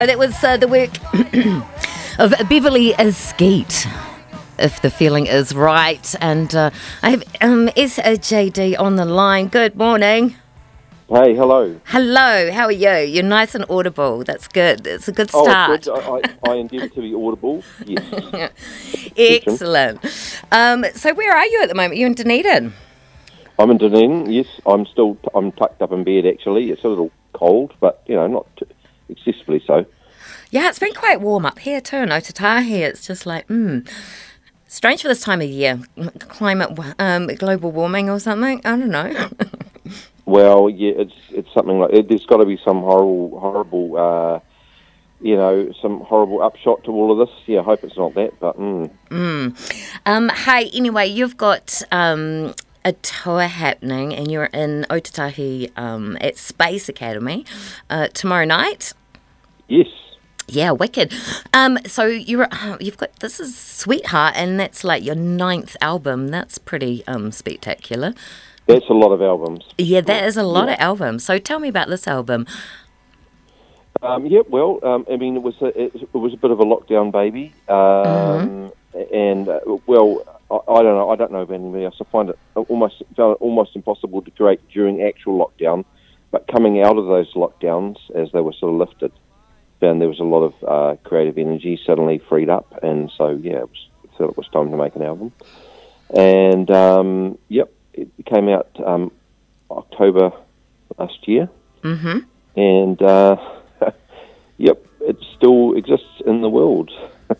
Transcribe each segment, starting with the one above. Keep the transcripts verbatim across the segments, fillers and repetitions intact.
That was uh, the work of Beverly Skeet, if the feeling is right. And uh, I have um, S J D on the line. Good morning. Hey, hello. Hello, how are you? You're nice and audible. That's good. It's a good Oh, start. good. I, I, I endeavour to be audible. Yes. Excellent. Um, so where are you at the moment? You're in Dunedin? I'm in Dunedin, yes. I'm still, I'm tucked up in bed, actually. It's a little cold, but, you know, not too excessively so. Yeah, it's been quite warm up here too in Otatahi. It's just like, hmm, strange for this time of year. Climate, um, global warming or something. I don't know. Well, yeah, it's it's something like, it, there's got to be some horrible, horrible, uh, you know, some horrible upshot to all of this. Yeah, I hope it's not that, but... Mm. Mm. Um, hey, anyway, you've got... Um, a tour happening and you're in Otatahi um, at Space Academy uh, tomorrow night. Yes. Yeah, wicked. Um, so you're you've got this is Sweetheart, and that's like your ninth album. That's pretty um, spectacular. That's a lot of albums. Yeah, that is a lot yeah. of albums. So tell me about this album. Um, yeah, well, um, I mean, it was a, it, it was a bit of a lockdown baby, um, mm-hmm. and uh, well. I, I don't know. I don't know of anybody else. I find it almost found it almost impossible to create during actual lockdown, but coming out of those lockdowns as they were sort of lifted, found there was a lot of uh, creative energy suddenly freed up, and so yeah, it was, I thought it was time to make an album. And um, yep, it came out um, October last year, mm-hmm. and uh, yep, it still exists in the world.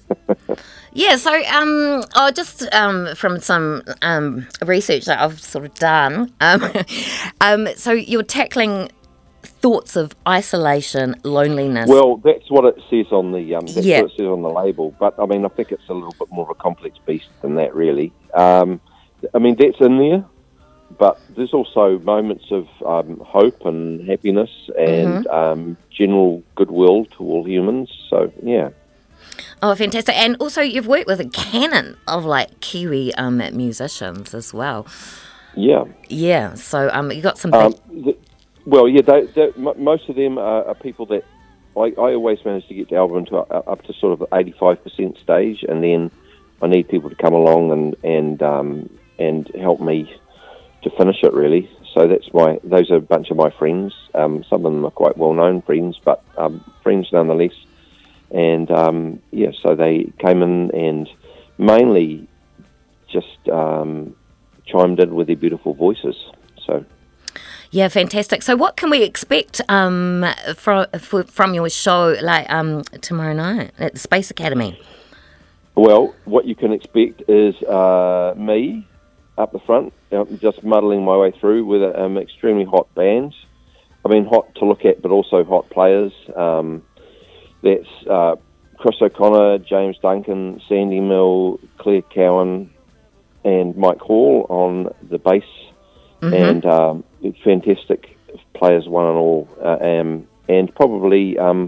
Yeah, so um, oh, just um, from some um, research that I've sort of done, um, um, so you're tackling thoughts of isolation, loneliness. Well, that's what it says on the um, that's yeah. what it says on the label. But I mean, I think it's a little bit more of a complex beast than that, really. Um, I mean, that's in there, but there's also moments of um, hope and happiness and mm-hmm. um, general goodwill to all humans. So, yeah. Oh, fantastic. And also you've worked with a canon of like Kiwi um, musicians as well. Yeah. Yeah, so um, you got some big... Um, the, well, yeah, they, they, m- most of them are, are people that I, I always manage to get the album to uh, up to sort of eighty-five percent stage, and then I need people to come along and and um, and help me to finish it, really. So that's my those are a bunch of my friends. Um, some of them are quite well-known friends, but um, friends nonetheless. And, um, yeah, so they came in and mainly just um, chimed in with their beautiful voices. So, yeah, fantastic. So what can we expect um, from from your show like um, tomorrow night at the Space Academy? Well, what you can expect is uh, me up the front, just muddling my way through with an um, extremely hot band. I mean, hot to look at, but also hot players. Um That's uh, Chris O'Connor, James Duncan, Sandy Mill, Claire Cowan, and Mike Hall on the bass, mm-hmm. and um, fantastic players, one and all, uh, um, and probably um,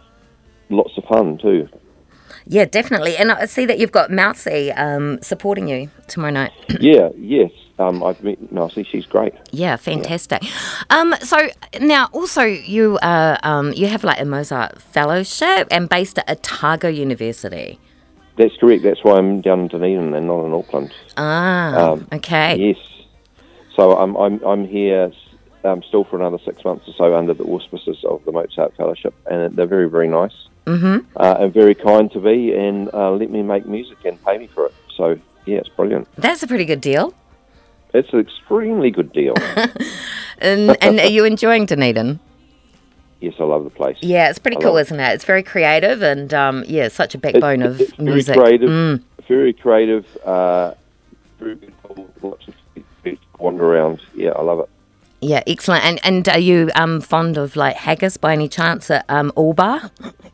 lots of fun too. Yeah, definitely. And I see that you've got Mousy um, supporting you tomorrow night. yeah, yes. Um, I've met Mousy. She's great. Yeah, fantastic. Yeah. Um, so now also you uh, um, you have like a Mozart Fellowship and based at Otago University. That's correct. That's why I'm down in Dunedin and not in Auckland. Ah, um, okay. Yes. So I'm I'm I'm here um, still for another six months or so under the auspices of the Mozart Fellowship, and they're very very nice. Mm-hmm. Uh, and very kind to me, and uh, let me make music and pay me for it. So, yeah, it's brilliant. That's a pretty good deal. It's an extremely good deal. and, and are you enjoying Dunedin? Yes, I love the place. Yeah, it's pretty I cool, it. isn't it? It's very creative and, um, yeah, such a backbone it's, of it's very music. Creative, mm. Very creative, uh, very beautiful, lots of people wander around. Yeah, I love it. Yeah, excellent. And and are you um, fond of, like, haggis by any chance at um, Albar?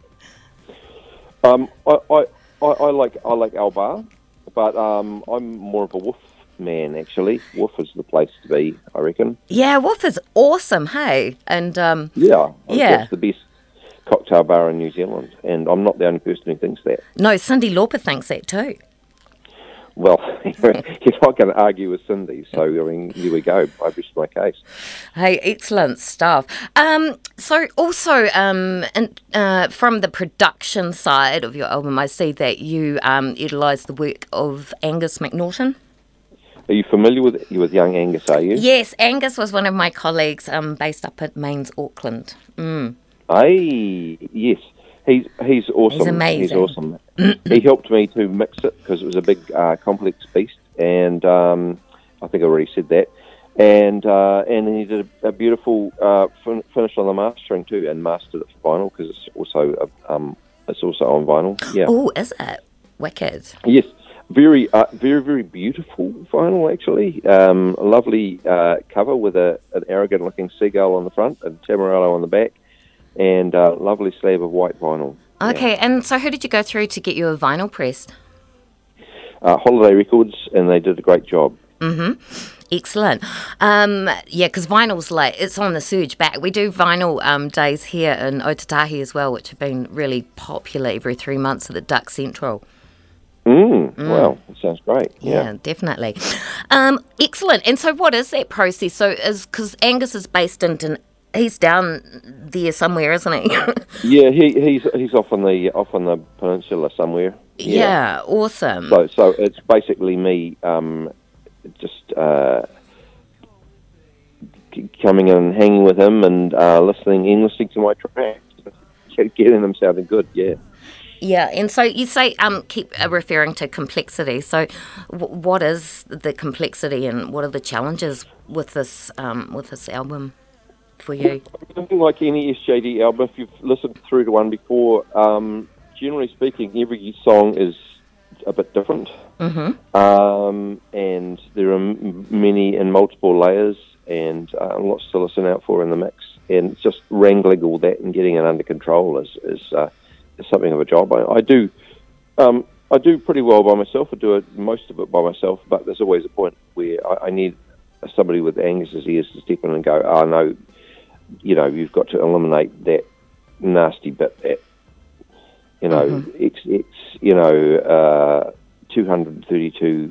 Um, I, I, I, I like I like Albar, but um, I'm more of a Wolf man, actually. Wolf is the place to be, I reckon. Yeah, Wolf is awesome, hey? And um, yeah, yeah, it's the best cocktail bar in New Zealand, and I'm not the only person who thinks that. No, Cyndi Lauper thinks that too. well, you're not going to argue with Cindy, so I mean, here we go. I rest my case. Hey, excellent stuff. Um, so also, um, and, uh, from the production side of your album, I see that you um, utilise the work of Angus McNaughton. Are you familiar with with young Angus, are you? Yes, Angus was one of my colleagues um, based up at Mains, Auckland. Mm. Aye, yes. He's he's awesome. He's amazing. He's awesome. He helped me to mix it because it was a big, uh, complex beast, and um, I think I already said that. And uh, and he did a, a beautiful uh, fin- finish on the mastering too, and mastered it for vinyl because it's also uh, um it's also on vinyl. Yeah. Oh, is it wicked? Yes. Very, uh, very, very beautiful vinyl. Actually, um, a lovely uh, cover with a an arrogant-looking seagull on the front and Tamarello on the back. And a uh, lovely slab of white vinyl. Okay, yeah. And so who did you go through to get your vinyl pressed? Uh, Holiday Records, and they did a great job. Mm-hmm. Excellent. Um, yeah, because vinyl's like, it's on the surge back. We do vinyl um, days here in Otatahi as well, which have been really popular every three months at the Duck Central. Mm, mm. Wow, that sounds great. Yeah, yeah. definitely. Um, excellent. And so what is that process? So is, because Angus is based in... in He's down there somewhere, isn't he? yeah, he, he's he's off on the off on the peninsula somewhere. Yeah, yeah awesome. So so it's basically me um, just uh, coming in and hanging with him and uh, listening and listening to my tracks, getting them sounding good. Yeah. Yeah, and so you say um keep referring to complexity. So, w- what is the complexity, and what are the challenges with this um with this album? For you? Something like any S J D album, if you've listened through to one before, um, generally speaking, every song is a bit different. Mm-hmm. Um, and there are m- many and multiple layers and uh, lots to listen out for in the mix. And just wrangling all that and getting it under control is, is, uh, is something of a job. I, I do um, I do pretty well by myself. I do it, most of it by myself, but there's always a point where I, I need somebody with Angus's ears to step in and go, oh, no, you know, you've got to eliminate that nasty bit, that, you know, mm-hmm. it's, it's, you know, uh, two hundred thirty-two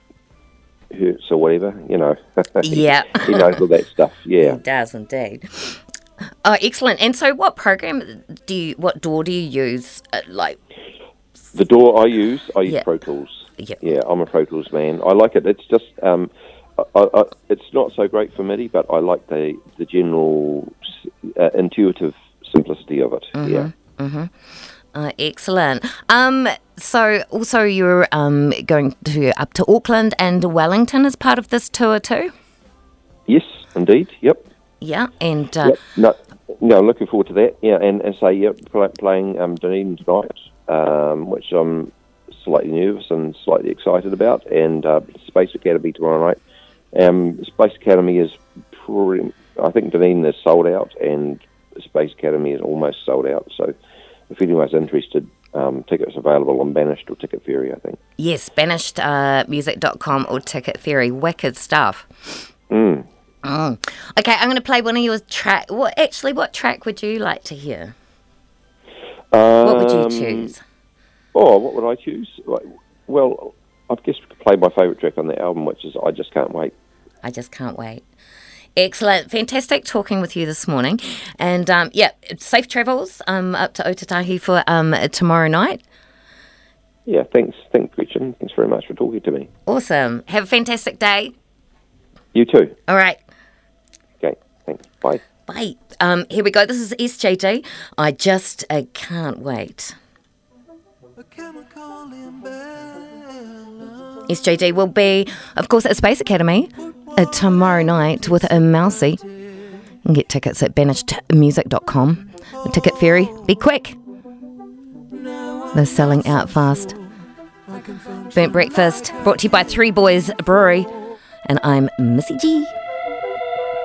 hertz or whatever, you know. Yeah. He knows all that stuff, yeah. He does indeed. Oh, excellent. And so what program do you, what D A W do you use, uh, like? The D A W I use, I use yeah. Pro Tools. Yeah. Yeah, I'm a Pro Tools man. I like it. It's just, um, I, I, it's not so great for MIDI, but I like the the general uh, intuitive simplicity of it. Mm-hmm, yeah. Mm-hmm. Uh, excellent. Um, so also you're um, going to up to Auckland and Wellington as part of this tour too? Yes, indeed. Yep. Yeah, and uh, yep. no, no, looking forward to that. Yeah, and and say yeah, play, playing um, Dunedin tonight, um, which I'm slightly nervous and slightly excited about, and uh, Space Academy tomorrow night. Um, Space Academy is, pretty, I think Dunedin is sold out, and Space Academy is almost sold out. So, if anyone's interested, um, tickets available on Banished or Ticket Ferry, I think. Yes, banished music dot com or Ticket Ferry. Wicked stuff. Mm. Mm. Okay, I'm going to play one of your track. What actually? What track would you like to hear? Um, what would you choose? Oh, what would I choose? Well, I guess we could play my favourite track on the album, which is I Just Can't Wait. I Just Can't Wait. Excellent. Fantastic talking with you this morning. And, um, yeah, safe travels um, up to Otatahi for um, tomorrow night. Yeah, thanks. Thanks, Gretchen. Thanks very much for talking to me. Awesome. Have a fantastic day. You too. All right. Okay, thanks. Bye. Bye. Um, here we go. This is S J D. I Just uh, Can't Wait. S J D will be, of course, at Space Academy uh, tomorrow night with a Mousy. You can get tickets at banished music dot com. The Ticket Ferry, be quick. They're selling out fast. Burnt Breakfast, brought to you by Three Boys Brewery. And I'm Missy G.